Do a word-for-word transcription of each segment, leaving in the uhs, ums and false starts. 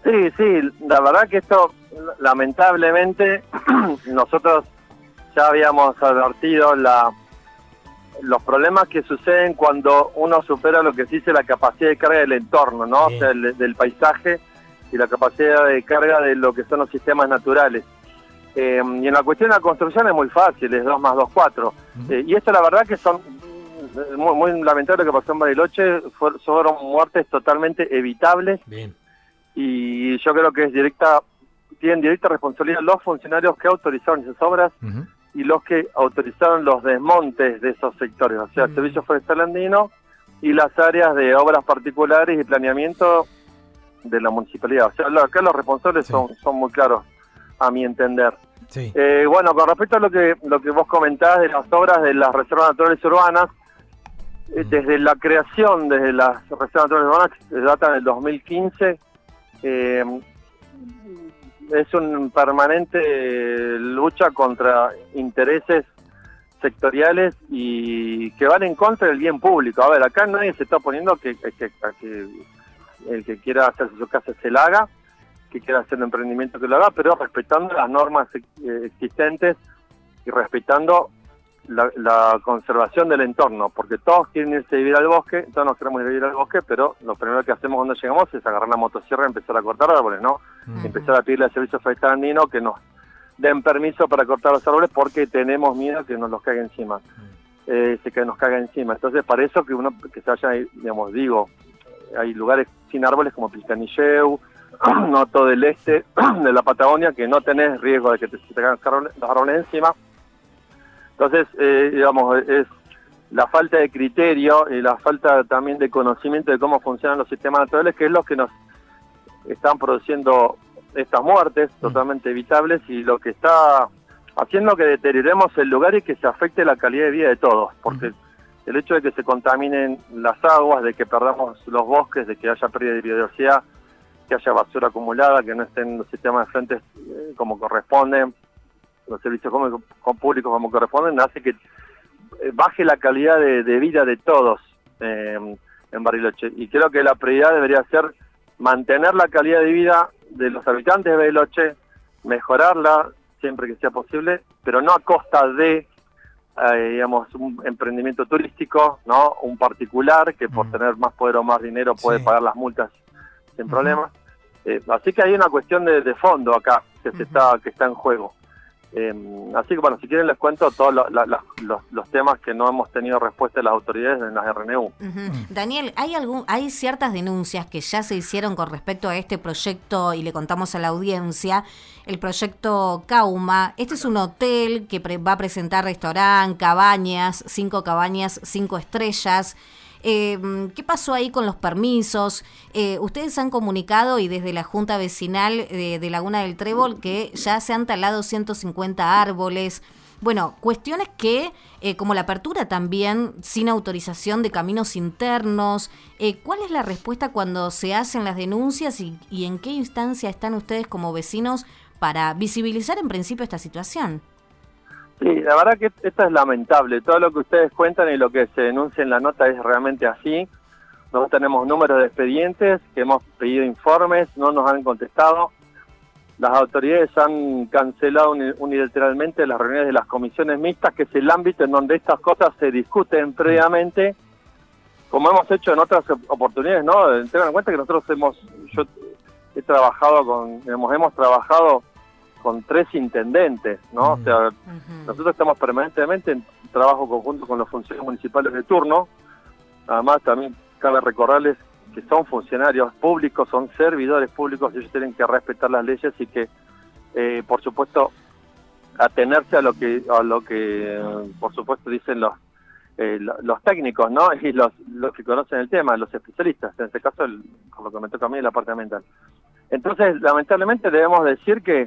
Sí, sí, la verdad que esto, lamentablemente, nosotros ya habíamos advertido la, los problemas que suceden cuando uno supera lo que se dice la capacidad de carga del entorno, ¿no? Bien. O sea, el, del paisaje y la capacidad de carga de lo que son los sistemas naturales. Eh, y en la cuestión de la construcción es muy fácil, es dos más dos, cuatro. Uh-huh. Eh, y esto la verdad que son muy, muy lamentable lo que pasó en Bariloche, fueron, fueron muertes totalmente evitables. Bien. Y yo creo que es directa, tienen directa responsabilidad los funcionarios que autorizaron esas obras uh-huh. y los que autorizaron los desmontes de esos sectores, o sea, uh-huh. el Servicio Forestal Andino y las áreas de obras particulares y planeamiento de la municipalidad. O sea, acá los responsables sí. son, son muy claros, a mi entender. Sí. Eh, bueno, con respecto a lo que lo que vos comentabas de las obras de las reservas naturales urbanas, uh-huh. eh, desde la creación, desde las reservas naturales urbanas, que datan del dos mil quince, eh, es un permanente lucha contra intereses sectoriales y que van en contra del bien público. A ver, acá nadie se está oponiendo que, que, que, que el que quiera hacerse su casa se la haga, que quiera hacer un emprendimiento que lo haga, pero respetando las normas existentes y respetando la, la conservación del entorno, porque todos quieren irse a vivir al bosque, todos nos queremos ir a vivir al bosque, pero lo primero que hacemos cuando llegamos es agarrar la motosierra y empezar a cortar árboles, ¿no? Uh-huh. Empezar a pedirle al Servicio Forestal Andino que nos den permiso para cortar los árboles porque tenemos miedo que nos los caiga encima, uh-huh. eh, que nos caiga encima. Entonces, para eso que uno que se vaya, digamos, digo, hay lugares sin árboles como Pilcanilleu, no todo el este de la Patagonia, que no tenés riesgo de que te, te caigan los árboles encima. Entonces, eh, digamos, es la falta de criterio y la falta también de conocimiento de cómo funcionan los sistemas naturales, que es lo que nos están produciendo estas muertes totalmente evitables y lo que está haciendo que deterioremos el lugar y que se afecte la calidad de vida de todos, porque uh-huh. el hecho de que se contaminen las aguas, de que perdamos los bosques, de que haya pérdida de biodiversidad, que haya basura acumulada, que no estén los sistemas de frentes eh, como corresponden, los servicios públicos como corresponden, hace que baje la calidad de, de vida de todos eh, en Bariloche. Y creo que la prioridad debería ser mantener la calidad de vida de los habitantes de Bariloche, mejorarla siempre que sea posible, pero no a costa de, eh, digamos, un emprendimiento turístico, ¿no? Un particular que por mm. tener más poder o más dinero puede sí. pagar las multas sin uh-huh. problemas. Eh, así que hay una cuestión de, de fondo acá que se uh-huh. está que está en juego. Eh, así que bueno, si quieren les cuento todos lo, la, la, los, los temas que no hemos tenido respuesta de las autoridades en las R N U. Uh-huh. Daniel, ¿hay algún hay ciertas denuncias que ya se hicieron con respecto a este proyecto y le contamos a la audiencia? El proyecto Cauma, este es un hotel que pre- va a presentar restaurante, cabañas, cinco cabañas, cinco estrellas. Eh, ¿Qué pasó ahí con los permisos? Eh, ustedes han comunicado y desde la Junta Vecinal de, de Laguna del Trébol que ya se han talado ciento cincuenta árboles. Bueno, cuestiones que, eh, como la apertura también sin autorización de caminos internos. Eh, ¿Cuál es la respuesta cuando se hacen las denuncias y, y en qué instancia están ustedes como vecinos para visibilizar en principio esta situación? Sí, la verdad que esto es lamentable. Todo lo que ustedes cuentan y lo que se denuncia en la nota es realmente así. Nosotros tenemos números de expedientes, que hemos pedido informes, no nos han contestado. Las autoridades han cancelado unilateralmente las reuniones de las comisiones mixtas, que es el ámbito en donde estas cosas se discuten previamente, como hemos hecho en otras oportunidades, ¿no? Tengan en cuenta que nosotros hemos, yo he trabajado con, hemos, hemos trabajado con tres intendentes, ¿no? Uh-huh. O sea, uh-huh. nosotros estamos permanentemente en trabajo conjunto con los funcionarios municipales de turno. Además, también cabe recordarles que son funcionarios públicos, son servidores públicos, y ellos tienen que respetar las leyes y que, eh, por supuesto, atenerse a lo que, a lo que, eh, por supuesto, dicen los eh, los técnicos, ¿no? Y los, los que conocen el tema, los especialistas. En este caso, el, con lo que me toca a mí, la parte ambiental. Entonces, lamentablemente, debemos decir que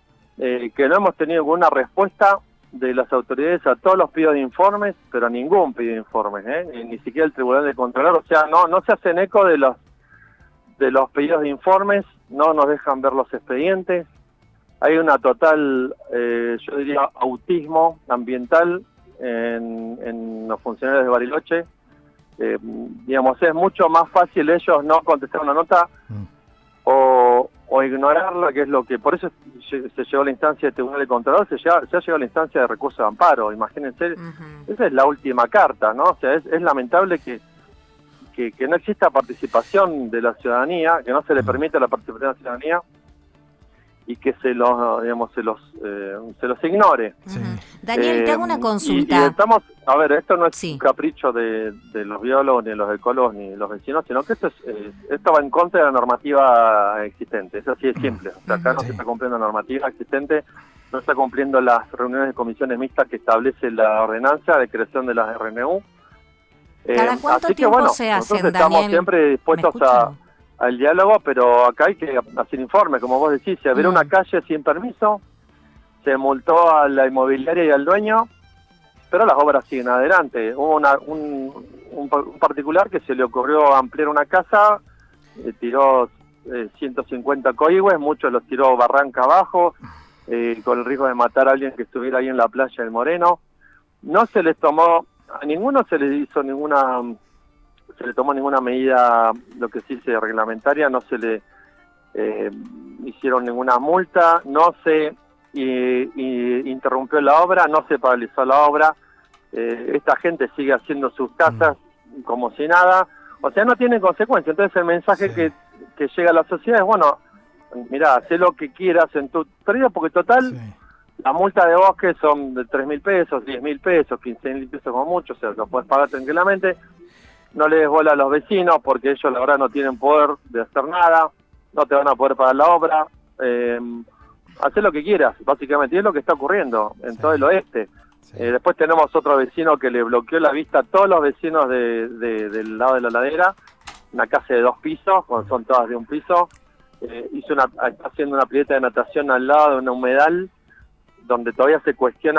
Eh, que no hemos tenido ninguna respuesta de las autoridades a todos los pedidos de informes, pero a ningún pedido de informes, ¿eh? ni, ni siquiera el Tribunal de Contralor, o sea, no no se hacen eco de los de los pedidos de informes, no nos dejan ver los expedientes, hay una total, eh, yo diría, autismo ambiental en, en los funcionarios de Bariloche. Eh, digamos, es mucho más fácil ellos no contestar una nota mm. o o o ignorarla, que es lo que, por eso se llegó a la instancia de tribunal de contralor, se, llega, se ha llegado a la instancia de recurso de amparo, imagínense, uh-huh. Esa es la última carta, ¿no? O sea, es, es lamentable que, que, que no exista participación de la ciudadanía, que no se le permita la participación de la ciudadanía, y que se los, digamos, se los, eh, se los ignore. Sí. Daniel, eh, te hago una consulta. Y, y estamos, a ver, esto no es sí. un capricho de, de los biólogos, ni de los ecólogos, ni de los vecinos, sino que esto es, eh, esto va en contra de la normativa existente. Es así de simple. O sea, acá no sí. se está cumpliendo la normativa existente, no está cumpliendo las reuniones de comisiones mixtas que establece la ordenanza de creación de las R N U. ¿Cada eh, cuánto así tiempo que, bueno, se hacen, nosotros Daniel? Estamos siempre dispuestos a al diálogo, pero acá hay que hacer informes, como vos decís, se abrió mm. una calle sin permiso, se multó a la inmobiliaria y al dueño, pero las obras siguen adelante. Hubo una, un, un, un particular que se le ocurrió ampliar una casa, eh, tiró eh, ciento cincuenta coigües, muchos los tiró barranca abajo, eh, con el riesgo de matar a alguien que estuviera ahí en la playa del Moreno. No se les tomó, a ninguno se les hizo ninguna... se le tomó ninguna medida, lo que sí se reglamentaria, no se le eh, hicieron ninguna multa, no se y, y interrumpió la obra, no se paralizó la obra, eh, esta gente sigue haciendo sus casas mm. como si nada, o sea, no tiene consecuencias. Entonces el mensaje sí. que, que llega a la sociedad es, bueno, mirá, haz lo que quieras en tu periodo, porque total, sí. la multa de bosque son de tres mil pesos, diez mil pesos, quince mil pesos como mucho, o sea, lo puedes pagar tranquilamente. No le des bola a los vecinos porque ellos la verdad no tienen poder de hacer nada, no te van a poder pagar la obra, eh, hacer lo que quieras, básicamente, y es lo que está ocurriendo en sí. todo el oeste. Sí. Eh, después tenemos otro vecino que le bloqueó la vista a todos los vecinos de, de, del lado de la ladera, una casa de dos pisos, cuando son todas de un piso, eh, hizo una, está haciendo una pileta de natación al lado de una humedal, donde todavía se cuestiona.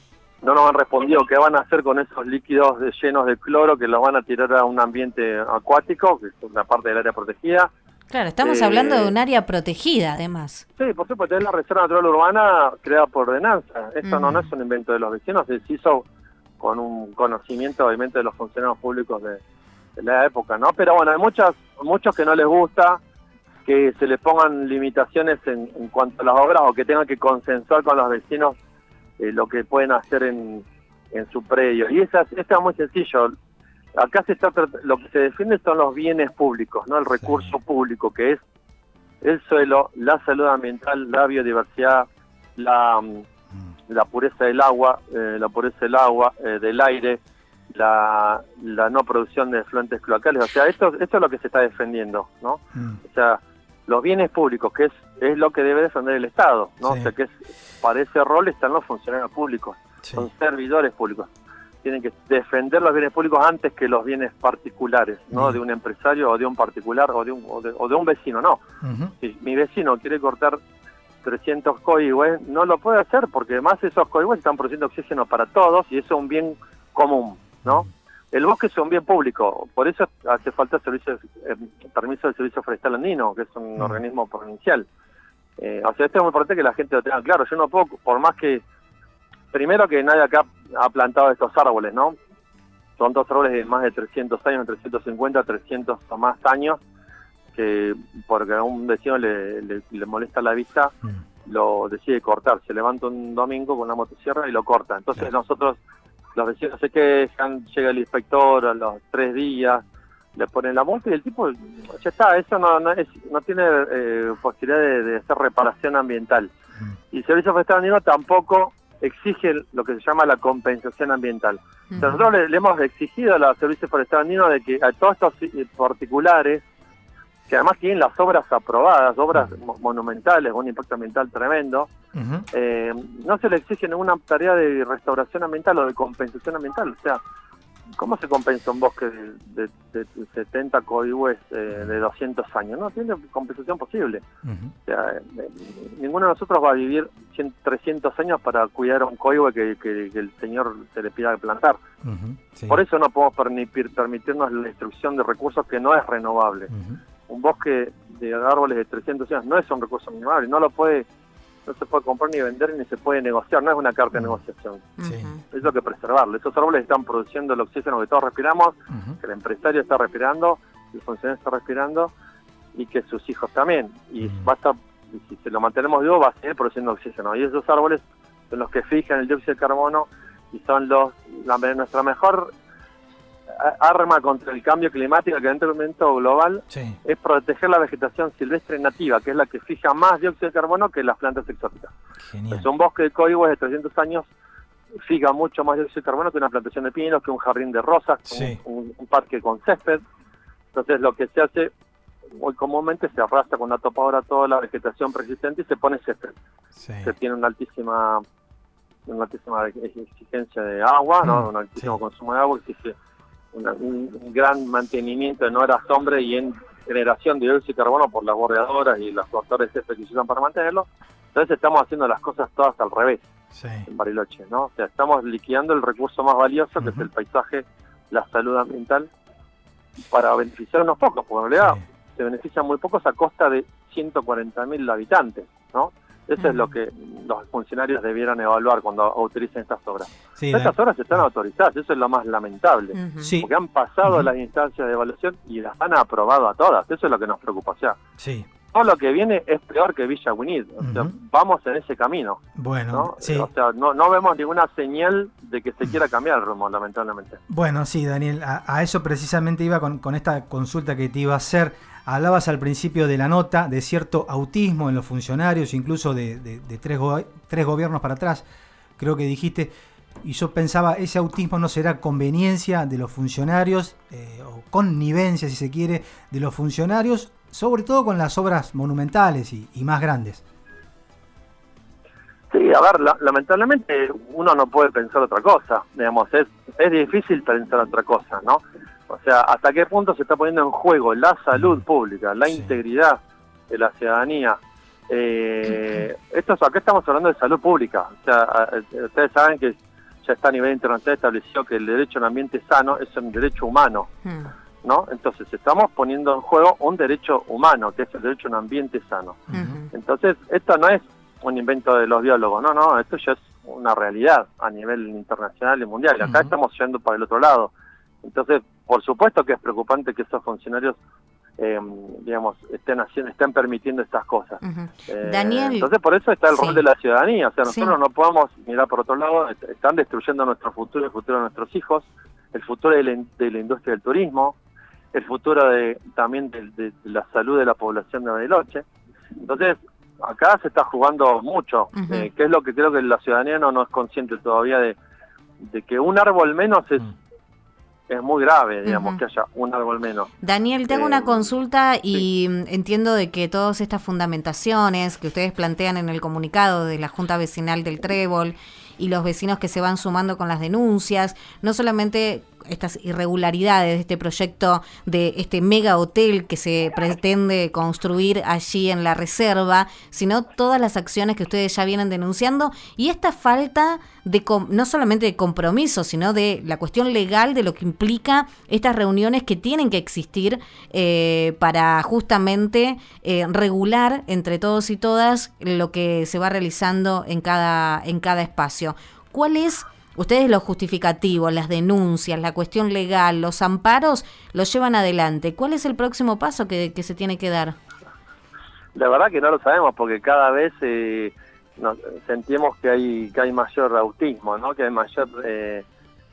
No nos han respondido qué van a hacer con esos líquidos de, llenos de cloro que los van a tirar a un ambiente acuático, que es una parte del área protegida. Claro, estamos eh, hablando de un área protegida, además. Sí, por supuesto, es la Reserva Natural Urbana creada por ordenanza. Esto mm. no, no es un invento de los vecinos, se hizo con un conocimiento, obviamente, de los funcionarios públicos de, de la época, ¿no? Pero bueno, hay muchas, muchos que no les gusta que se les pongan limitaciones en, en cuanto a las obras o que tengan que consensuar con los vecinos Eh, lo que pueden hacer en, en su predio. Y esa, esa es muy sencillo. Acá se está lo que se defiende son los bienes públicos, no el recurso sí. público, que es el suelo, la salud ambiental, la biodiversidad, la, mm. la pureza del agua, eh, la pureza del agua, eh, del aire, la, la no producción de efluentes cloacales. O sea, esto, esto es lo que se está defendiendo, ¿no? Mm. O sea, los bienes públicos, que es, es lo que debe defender el Estado, ¿no? Sí. O sea, que es, para ese rol están los funcionarios públicos, sí. son servidores públicos. Tienen que defender los bienes públicos antes que los bienes particulares, ¿no? Sí. De un empresario o de un particular o de un, o de, o de un vecino, no. Uh-huh. Si mi vecino quiere cortar trescientos coigües, no lo puede hacer porque además esos coigües están produciendo oxígeno para todos y eso es un bien común, ¿no? Uh-huh. El bosque es un bien público, por eso hace falta servicio, eh, permiso del Servicio Forestal Andino, que es un uh-huh. organismo provincial. Eh, o sea, esto es muy importante que la gente lo tenga claro. Yo no puedo, por más que, primero que nadie acá ha plantado estos árboles, ¿no? Son dos árboles de más de trescientos años, trescientos cincuenta, trescientos o más años, que porque a un vecino le, le, le molesta la vista, mm. lo decide cortar. Se levanta un domingo con una motosierra y lo corta. Entonces yeah. nosotros, los vecinos se quejan, llega el inspector a los tres días, le ponen la multa y el tipo, ya está, eso no no, es, no tiene eh, posibilidad de, de hacer reparación ambiental. Mm. Y el Servicio Forestal Andino tampoco exige lo que se llama la compensación ambiental. Mm. O sea, nosotros le, le hemos exigido a la Servicio Forestal Andino de que a todos estos particulares, que además tienen las obras aprobadas, obras mm. monumentales, con un impacto ambiental tremendo, uh-huh. eh, no se le exige ninguna tarea de restauración ambiental o de compensación ambiental. O sea, ¿cómo se compensa un bosque de, de, de setenta coigües eh, de doscientos años? No tiene compensación posible. Uh-huh. O sea, eh, ninguno de nosotros va a vivir cien, trescientos años para cuidar a un coigüe que, que, que el señor se le pida plantar. Uh-huh. Sí. Por eso no podemos permitir, permitirnos la destrucción de recursos que no es renovable. Uh-huh. Un bosque de árboles de trescientos años no es un recurso renovable, no lo puede, no se puede comprar ni vender ni se puede negociar, no es una carta de negociación. Sí. Es lo que preservarlo. Esos árboles están produciendo el oxígeno que todos respiramos, uh-huh. que el empresario está respirando, el funcionario está respirando, y que sus hijos también. Y Mm. va a estar, y si se lo mantenemos vivo, va a seguir produciendo oxígeno. Y esos árboles son los que fijan el dióxido de carbono y son los la, nuestra mejor arma contra el cambio climático, que en este momento global Sí. es proteger la vegetación silvestre nativa, que es la que fija más dióxido de carbono que las plantas exóticas. Genial. Pues un bosque de coigües de trescientos años fija mucho más dióxido de carbono que una plantación de pinos, que un jardín de rosas, Sí. un, un, un parque con césped. Entonces lo que se hace muy comúnmente se arrastra con una topadora toda la vegetación preexistente y se pone césped, Sí. que tiene una altísima una altísima exigencia de agua, ¿no? Mm, Un altísimo sí. consumo de agua, exige una, un, un gran mantenimiento en horas sombra y en generación de dióxido de carbono por las bordeadoras y los cortadores de césped que se usan para mantenerlo. Entonces estamos haciendo las cosas todas al revés Sí. en Bariloche, ¿no? O sea, estamos liquidando el recurso más valioso, que Ujú. es el paisaje, la salud ambiental, para beneficiar a unos pocos, porque en realidad Sí. se benefician muy pocos a costa de ciento cuarenta mil habitantes, ¿no? Eso es lo que los funcionarios debieran evaluar cuando utilicen estas obras. Sí, Estas Dan- obras están autorizadas, eso es lo más lamentable, Ujú. Sí. porque han pasado Ujú. las instancias de evaluación y las han aprobado a todas, eso es lo que nos preocupa. O sea, Sí. todo lo que viene es peor que Villa Winid, o sea, Ujú. vamos en ese camino, Bueno, ¿no? sí. O sea, no, no vemos ninguna señal de que se quiera cambiar el rumbo, lamentablemente. Bueno, sí, Daniel, a, a eso precisamente iba con, con esta consulta que te iba a hacer. Hablabas al principio de la nota de cierto autismo en los funcionarios, incluso de, de- de tres, go- tres gobiernos para atrás, creo que dijiste, y yo pensaba, ese autismo no será conveniencia de los funcionarios, eh, o connivencia, si se quiere, de los funcionarios, sobre todo con las obras monumentales y, y más grandes. Sí, a ver, la- lamentablemente uno no puede pensar otra cosa, digamos, es, es difícil pensar otra cosa, ¿no? O sea, hasta qué punto se está poniendo en juego la salud pública, la Sí. integridad de la ciudadanía. Eh, esto es- acá estamos hablando de salud pública, o sea, a- a- ustedes saben que ya está a nivel internacional establecido que el derecho a un ambiente sano es un derecho humano, Mm. ¿no? Entonces estamos poniendo en juego un derecho humano, que es el derecho a un ambiente sano. Ujú. Entonces, esto no es un invento de los biólogos, no, no, esto ya es una realidad a nivel internacional y mundial. Acá Ujú. estamos yendo para el otro lado. Entonces, por supuesto que es preocupante que esos funcionarios, eh, digamos, estén haciendo, estén permitiendo estas cosas. Ujú. Eh, Daniel, entonces, por eso está el sí. rol de la ciudadanía. O sea, Sí. nosotros no podemos mirar por otro lado, est- están destruyendo nuestro futuro, el futuro de nuestros hijos, el futuro de la, in- de la industria del turismo, el futuro de también de, de- de la salud de la población de Bariloche. Entonces, acá se está jugando mucho, Ujú. eh, que es lo que creo que la ciudadanía no, no es consciente todavía de, de que un árbol menos es, Mm. es muy grave, digamos, Ujú. que haya un árbol menos. Daniel, te hago Eh, una consulta y mm, entiendo de que todas estas fundamentaciones que ustedes plantean en el comunicado de la Junta Vecinal del Trébol y los vecinos que se van sumando con las denuncias, no solamente estas irregularidades de este proyecto de este mega hotel que se pretende construir allí en la reserva, sino todas las acciones que ustedes ya vienen denunciando y esta falta de com- no solamente de compromiso, sino de la cuestión legal de lo que implica estas reuniones que tienen que existir eh, para justamente eh, regular entre todos y todas lo que se va realizando en cada, en cada espacio. ¿Cuál es? Ustedes los justificativos, las denuncias, la cuestión legal, los amparos, los llevan adelante. ¿Cuál es el próximo paso que, que se tiene que dar? La verdad que no lo sabemos porque cada vez eh, nos, sentimos que hay que hay mayor autismo, ¿no? Que hay mayor eh,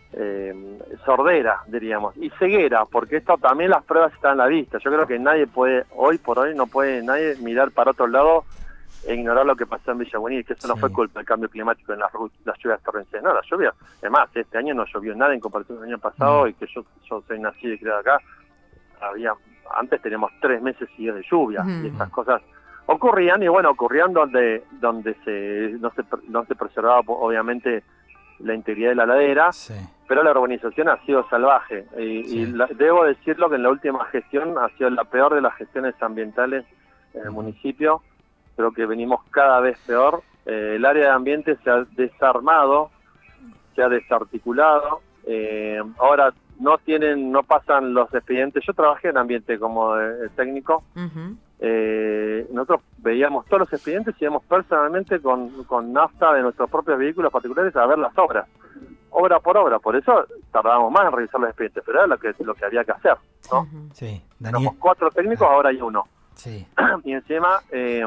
eh, sordera, diríamos, y ceguera, porque esto también las pruebas están a la vista. Yo creo que nadie puede, hoy por hoy, no puede nadie mirar para otro lado e ignorar lo que pasó en Villa Buení, que eso no Sí. fue culpa del cambio climático en las, ru- las lluvias torrenciales. No, las lluvias, además, este año no llovió nada en comparación con el año pasado, Mm. y que yo, yo soy nacido y criado acá, había, antes teníamos tres meses seguidos de lluvia, Ujú. y estas cosas ocurrían, y bueno, ocurrían donde donde se no se, no se preservaba, obviamente, la integridad de la ladera, Sí. pero la urbanización ha sido salvaje, y, Sí. y la- debo decirlo que en la última gestión ha sido la peor de las gestiones ambientales en el Ujú. municipio. Creo que venimos cada vez peor. Eh, el área de ambiente se ha desarmado, se ha desarticulado. Eh, ahora no tienen, no pasan los expedientes. Yo trabajé en ambiente como eh, técnico. Ujú. Eh, nosotros veíamos todos los expedientes y íbamos personalmente con, con nafta de nuestros propios vehículos particulares a ver las obras, obra por obra. Por eso tardábamos más en revisar los expedientes, pero era lo que lo que había que hacer, ¿no? Ujú. Sí. Éramos Daniel. cuatro técnicos, ahora hay uno. Sí. Y encima eh,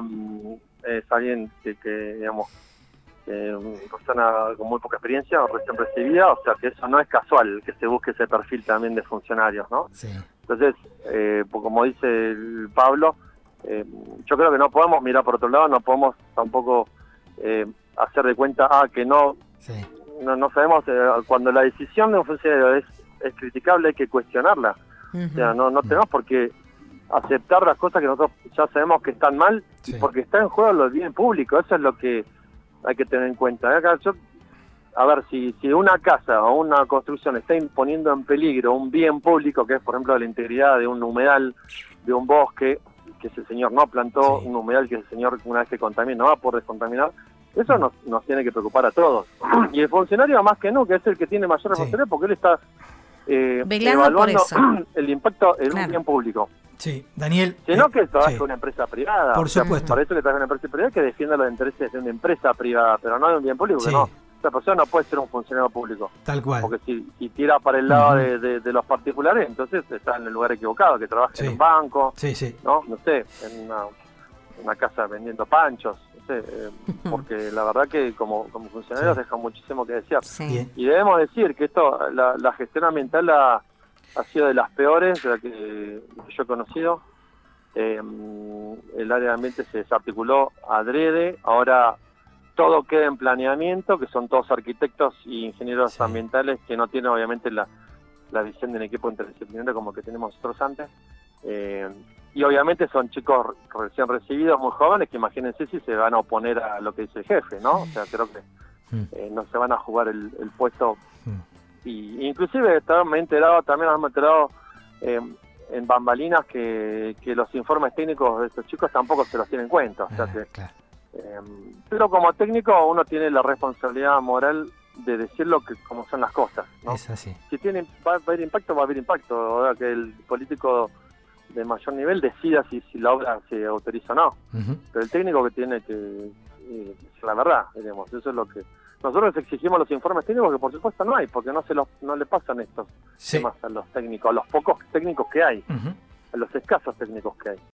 es alguien que, que digamos, eh, una persona con muy poca experiencia o recién recibida, o sea que eso no es casual, que se busque ese perfil también de funcionarios, ¿no? Sí. Entonces, eh, pues como dice el Pablo, eh, yo creo que no podemos mirar por otro lado, no podemos tampoco eh, hacer de cuenta, ah, que no, Sí. no, no sabemos, eh, cuando la decisión de un funcionario es, es criticable, hay que cuestionarla. Uh-huh. O sea, no, no tenemos por qué aceptar las cosas que nosotros ya sabemos que están mal, Sí. porque está en juego el bien público, eso es lo que hay que tener en cuenta. Acá yo, a ver, si, si una casa o una construcción está imponiendo en peligro un bien público, que es por ejemplo la integridad de un humedal, de un bosque, que ese señor no plantó, Sí. un humedal que ese señor una vez que contamina no va por descontaminar, eso nos, nos tiene que preocupar a todos. Y el funcionario más que nunca es el que tiene mayor responsabilidad, Sí. porque él está eh, velando evaluando por eso. el impacto en Claro. un bien público. Sí, Daniel. Si no, eh, que esto haga sí. una empresa privada. Por O sea, supuesto. para eso le trae una empresa privada que defienda los intereses de una empresa privada, pero no de un bien público, Sí. que no. Esa persona no puede ser un funcionario público. Tal cual. Porque si, si tira para el lado Ujú. de, de, de los particulares, entonces está en el lugar equivocado, que trabaja Sí. en un banco, Sí, sí. ¿no? No sé, en una, una casa vendiendo panchos, no sé, eh, porque la verdad que como, como funcionarios Sí. dejan muchísimo que desear. Sí. Bien. Y debemos decir que esto, la, la gestión ambiental ha, ha sido de las peores de la que, que yo he conocido. Eh, el área de ambiente se desarticuló adrede, ahora todo queda en planeamiento, que son todos arquitectos y ingenieros Sí. ambientales que no tienen obviamente la, la visión de un equipo interdisciplinario como que tenemos nosotros antes. Eh, y obviamente son chicos recién recibidos, muy jóvenes, que imagínense si se van a oponer a lo que dice el jefe, ¿no? O sea, creo que Mm. eh, no se van a jugar el, el puesto. Mm. Y inclusive estaba- me he enterado, también nos hemos enterado eh, en bambalinas que, que los informes técnicos de estos chicos tampoco se los tienen en cuenta. O sea Ah, que, claro. eh, pero como técnico uno tiene la responsabilidad moral de decir lo que como son las cosas, ¿no? Es así. Si tiene, va a haber impacto, va a haber impacto. Ahora que el político de mayor nivel decida si, si la obra se autoriza o no. Ujú. Pero el técnico que tiene que eh, decir la verdad, digamos, eso es lo que... Nosotros exigimos los informes técnicos que por supuesto no hay, porque no se los, no le pasan estos Sí. temas a los técnicos, a los pocos técnicos que hay, Ujú. a los escasos técnicos que hay.